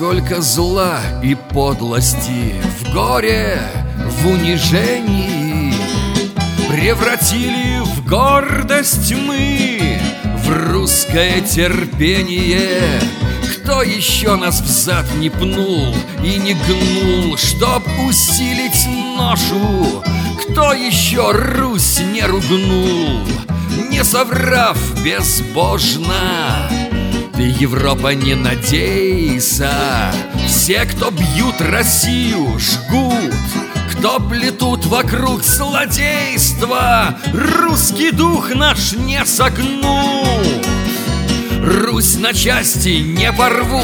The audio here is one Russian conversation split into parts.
Сколько зла и подлости в горе, в унижении превратили в гордость мы, в русское терпение. Кто еще нас взад не пнул и не гнул, чтоб усилить ношу? Кто еще Русь не ругнул, не соврав безбожно? Ты, Европа, не надейся. Все, кто бьют Россию, жгут, кто плетут вокруг злодейства, русский дух наш не согнут, Русь на части не порвут.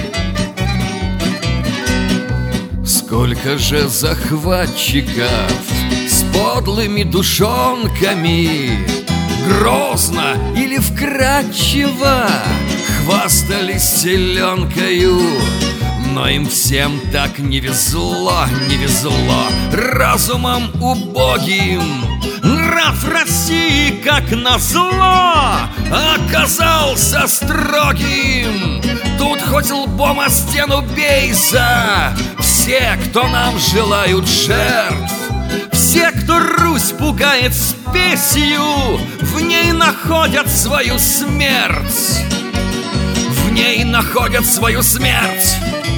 Сколько же захватчиков с подлыми душонками грозно или вкрадчиво хвастались селенкою, но им всем так не везло, не везло разумом убогим. Нрав России, как назло, оказался строгим. Тут хоть лбом о стену бейся, все, кто нам желают жертв, все, кто Русь пугает спесью, в ней находят свою смерть, в ней находят свою смерть.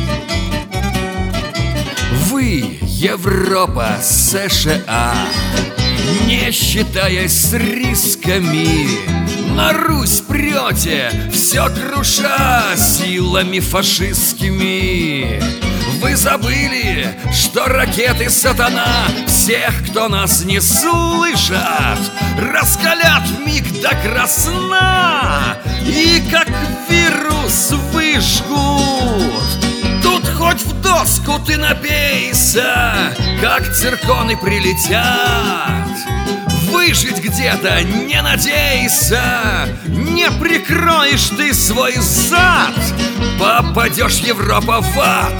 Вы, Европа, США, не считаясь с рисками, на Русь прете, все круша силами фашистскими. Вы забыли, что ракеты сатана всех, кто нас не слышат, раскалят вмиг до красна и как вирус выжгут. Тут хоть в доску ты набейся, как цирконы прилетят. Выжить где-то не надейся, не прикроешь ты свой зад, попадешь, Европа, в ад.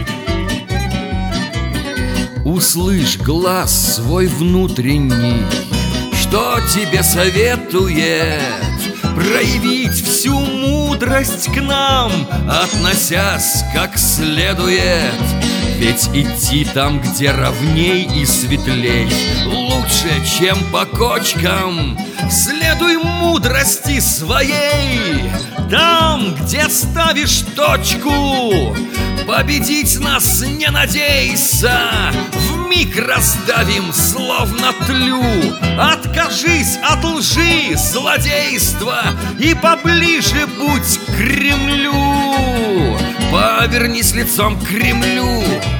Услышь глаз свой внутренний, что тебе советует проявить всю мудрость к нам, относясь как следует. Ведь идти там, где ровней и светлей, лучше, чем по кочкам. Следуй мудрости своей там, где ставишь точку. Победить нас не надейся, вмиг раздавим, словно тлю. Откажись от лжи, злодейства, и поближе будь к Кремлю. Повернись лицом к Кремлю.